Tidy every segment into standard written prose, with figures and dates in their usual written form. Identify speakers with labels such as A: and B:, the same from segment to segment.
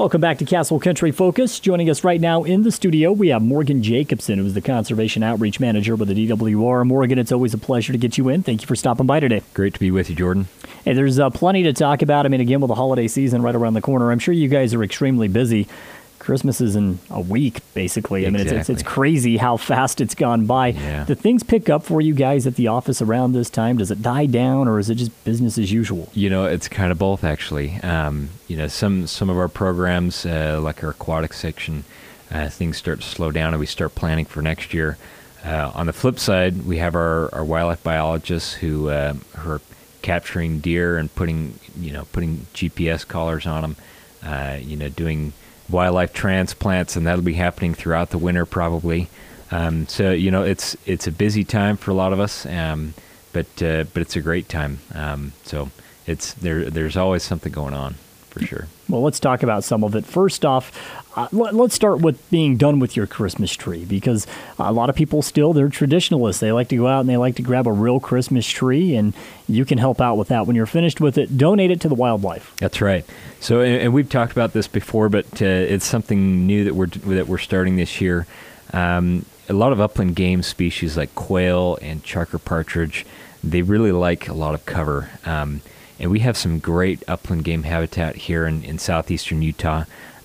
A: Welcome back to Castle Country Focus. Joining us right now in the studio, we have Morgan Jacobson, who's the Conservation Outreach Manager with the DWR. Morgan, it's always a pleasure to get you in. Thank you for stopping by today.
B: Great to be with you, Jordan.
A: Hey, there's plenty to talk about. I mean, again, with the holiday season right around the corner, I'm sure you guys are extremely busy. Christmas is in a week, basically.
B: Exactly.
A: I mean, it's crazy how fast it's gone by.
B: Yeah.
A: Do things pick up for you guys at the office around this time? Does it die down, or is it just business as usual?
B: You know, it's kind of both, actually. Some of our programs, like our aquatic section, things start to slow down, and we start planning for next year. On the flip side, we have our wildlife biologists who are capturing deer and putting GPS collars on them, doing wildlife transplants, and that'll be happening throughout the winter probably. So it's a busy time for a lot of us, but it's a great time. So there's always something going on for sure.
A: Well, let's talk about some of it. First off, let's start with being done with your Christmas tree, because a lot of people still, they're traditionalists. They like to go out and they like to grab a real Christmas tree, and you can help out with that. When you're finished with it, donate it to the wildlife.
B: That's right. So, and we've talked about this before, but it's something new that we're starting this year. A lot of upland game species like quail and chukar partridge, they really like a lot of cover. And we have some great upland game habitat here in southeastern Utah,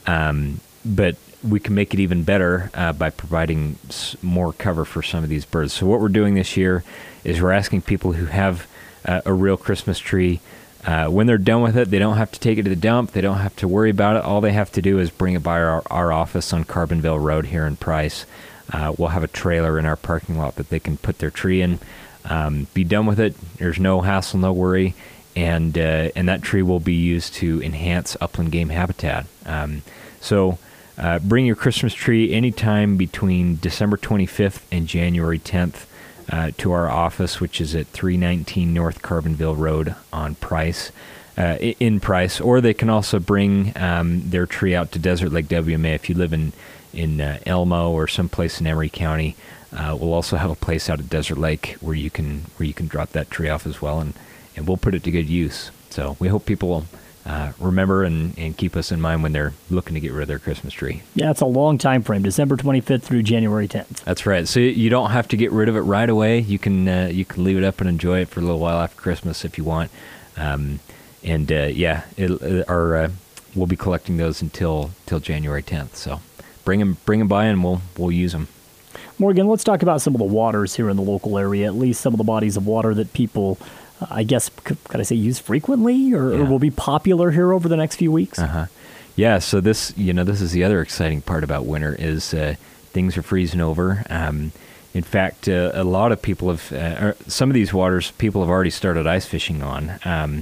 B: but we can make it even better by providing more cover for some of these birds. So what we're doing this year is we're asking people who have a real Christmas tree, when they're done with it, they don't have to take it to the dump. They don't have to worry about it. All they have to do is bring it by our office on Carbonville Road here in Price. We'll have a trailer in our parking lot that they can put their tree in, be done with it. There's no hassle, no worry. And that tree will be used to enhance upland game habitat. So bring your Christmas tree anytime between December 25th and January 10th to our office, which is at 319 North Carbonville Road on Price, in Price. Or they can also bring their tree out to Desert Lake WMA. If you live in Elmo or someplace in Emery County, we'll also have a place out at Desert Lake where you can drop that tree off as well, and we'll put it to good use. So we hope people will remember and keep us in mind when they're looking to get rid of their Christmas tree.
A: Yeah, it's a long time frame, December 25th through January 10th.
B: That's right. So you don't have to get rid of it right away. You can leave it up and enjoy it for a little while after Christmas if you want. We'll be collecting those until January 10th. So bring them by and we'll use them.
A: Morgan, let's talk about some of the waters here in the local area, at least some of the bodies of water that people, I guess, could I say use frequently or will be popular here over the next few weeks?
B: Yeah, so this is the other exciting part about winter is things are freezing over. In fact, a lot of people have, some of these waters people have already started ice fishing on.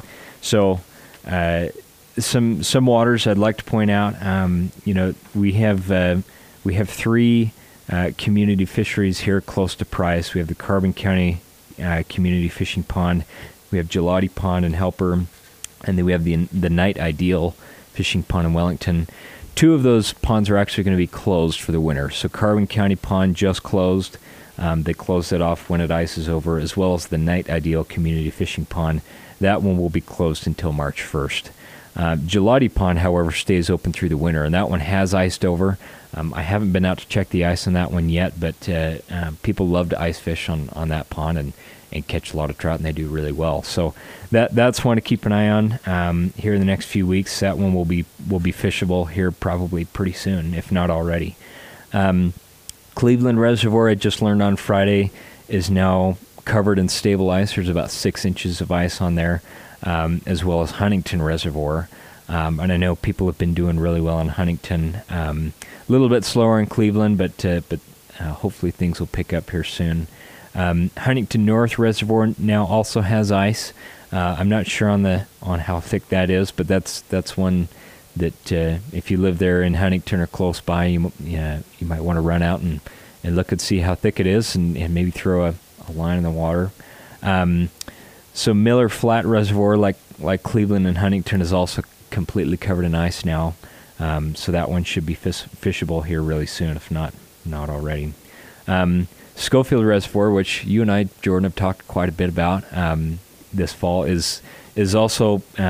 B: Some waters I'd like to point out, we have three community fisheries here close to Price. We have the Carbon County Community Fishing Pond, we have Gelati Pond and Helper, and then we have the Night Ideal Fishing Pond in Wellington. Two of those ponds are actually going to be closed for the winter. So Carbon County Pond just closed. They closed it off when it ices over, as well as the Night Ideal Community Fishing Pond. That one will be closed until March 1st. Gelati Pond, however, stays open through the winter, and that one has iced over. I haven't been out to check the ice on that one yet, but people love to ice fish on that pond and catch a lot of trout, and they do really well. So that's one to keep an eye on here in the next few weeks. That one will be fishable here probably pretty soon, if not already. Cleveland Reservoir, I just learned on Friday, is now covered in stable ice. There's about 6 inches of ice on there, as well as Huntington Reservoir. And I know people have been doing really well in Huntington. A little bit slower in Cleveland, but hopefully things will pick up here soon. Huntington North Reservoir now also has ice. I'm not sure on how thick that is, but that's one that if you live there in Huntington or close by, you might want to run out and look and see how thick it is, and maybe throw a line in the water. So Miller Flat Reservoir, like Cleveland and Huntington, is also completely covered in ice now. So that one should be fishable here really soon, if not already. Schofield Reservoir, which you and I, Jordan, have talked quite a bit about this fall, is also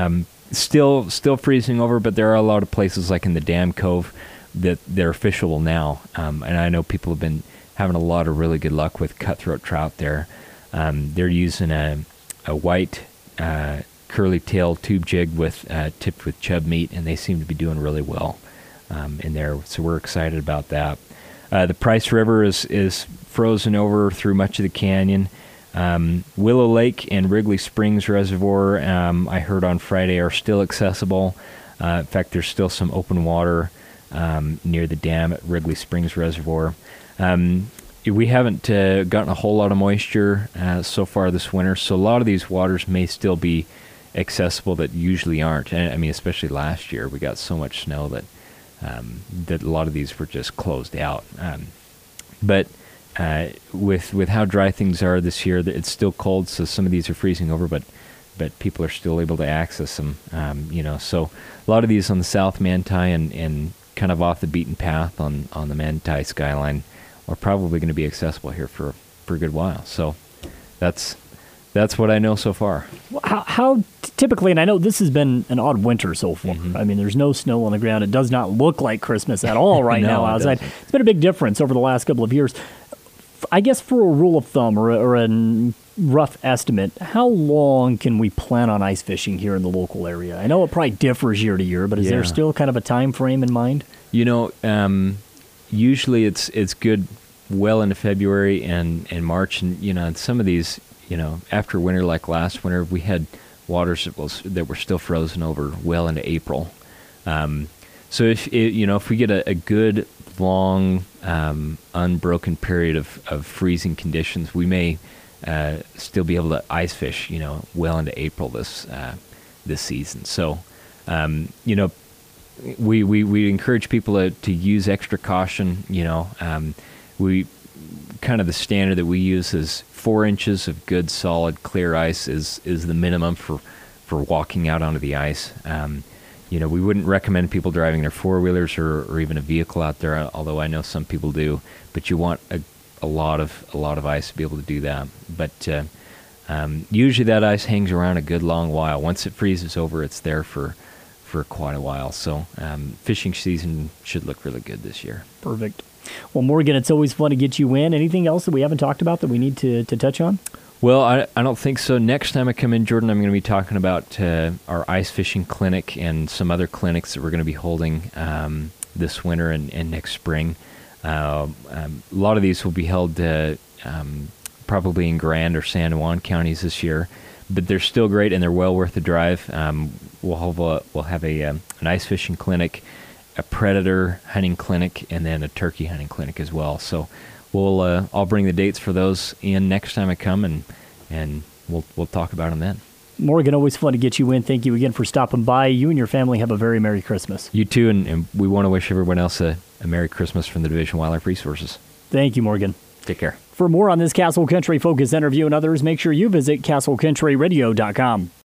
B: still freezing over, but there are a lot of places like in the Dam Cove that they're fishable now. And I know people have been having a lot of really good luck with cutthroat trout there. They're using a white curly tail tube jig with tipped with chub meat, and they seem to be doing really well in there. So we're excited about that. The Price River is frozen over through much of the canyon. Willow Lake and Wrigley Springs Reservoir, I heard on Friday, are still accessible. In fact, there's still some open water near the dam at Wrigley Springs Reservoir. We haven't gotten a whole lot of moisture so far this winter, so a lot of these waters may still be accessible that usually aren't. And, I mean, especially last year, we got so much snow that a lot of these were just closed out. But with how dry things are this year, it's still cold, so some of these are freezing over, but people are still able to access them. So a lot of these on the South Manti and kind of off the beaten path on the Manti skyline are probably going to be accessible here for a good while. So that's what I know so far.
A: How typically, and I know this has been an odd winter so far. Mm-hmm. I mean, there's no snow on the ground. It does not look like Christmas at all right now outside. It's been a big difference over the last couple of years. I guess for a rule of thumb or a rough estimate, how long can we plan on ice fishing here in the local area? I know it probably differs year to year, but is there still kind of a time frame in mind?
B: Usually it's good well into February and March, and some of these, after winter like last winter, we had waters that were still frozen over well into April. So if we get a good long unbroken period of freezing conditions, we may still be able to ice fish well into April this season. So we encourage people to use extra caution. We kind of the standard that we use is 4 inches of good solid clear ice is the minimum for walking out onto the ice. We wouldn't recommend people driving their four-wheelers or even a vehicle out there, although I know some people do. But you want a lot of ice to be able to do that. But usually that ice hangs around a good long while. Once it freezes over, it's there for quite a while. So fishing season should look really good this year.
A: Perfect. Well, Morgan, it's always fun to get you in. Anything else that we haven't talked about that we need to touch on?
B: Well, I don't think so. Next time I come in, Jordan, I'm going to be talking about our ice fishing clinic and some other clinics that we're going to be holding this winter and next spring. A lot of these will be held probably in Grand or San Juan counties this year, but they're still great and they're well worth the drive. We'll have an ice fishing clinic, a predator hunting clinic, and then a turkey hunting clinic as well. So I'll bring the dates for those in next time I come, and we'll talk about them then.
A: Morgan, always fun to get you in. Thank you again for stopping by. You and your family have a very Merry Christmas.
B: You too, and we want to wish everyone else a Merry Christmas from the Division of Wildlife Resources.
A: Thank you, Morgan.
B: Take care.
A: For more on this Castle Country Focus interview and others, make sure you visit castlecountryradio.com.